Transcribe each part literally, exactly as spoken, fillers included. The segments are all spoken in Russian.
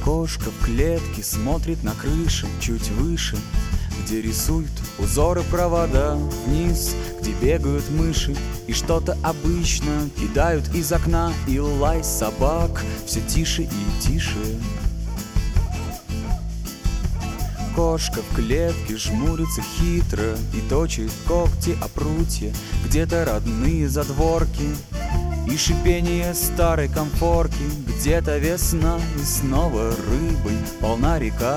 Кошка в клетке смотрит на крыши чуть выше, где рисуют узоры провода, вниз, где бегают мыши и что-то обычно кидают из окна. И лай собак все тише и тише. Кошка в клетке жмурится хитро и точит когти о прутья, где-то родные задворки и шипение старой комфорки. Где-то весна и снова рыбой полна река.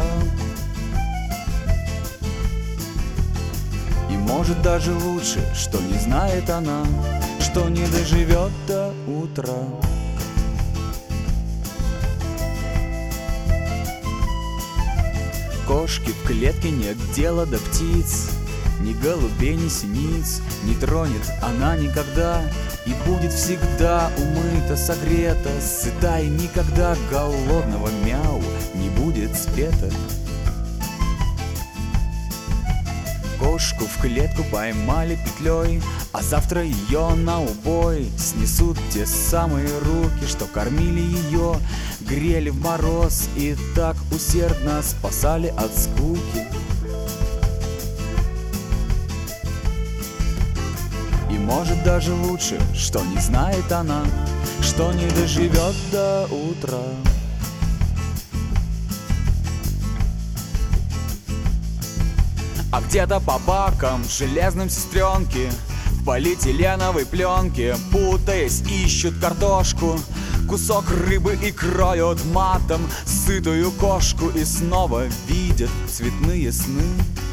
И может даже лучше, что не знает она, что не доживет до утра. Кошки в клетке нет дела до птиц, ни голубей, ни синиц не тронет она никогда. И будет всегда умыта, согрета, сыта, и никогда голодного мяу не будет спета. Кошку в клетку поймали петлей, а завтра ее на убой снесут те самые руки, что кормили ее, грели в мороз и так усердно спасали от скуки. И может даже лучше, что не знает она, что не доживет до утра. А где-то по бакам железным сестренки в полиэтиленовой пленке, путаясь, ищут картошку, кусок рыбы и кроют матом сытую кошку. И снова видят цветные сны.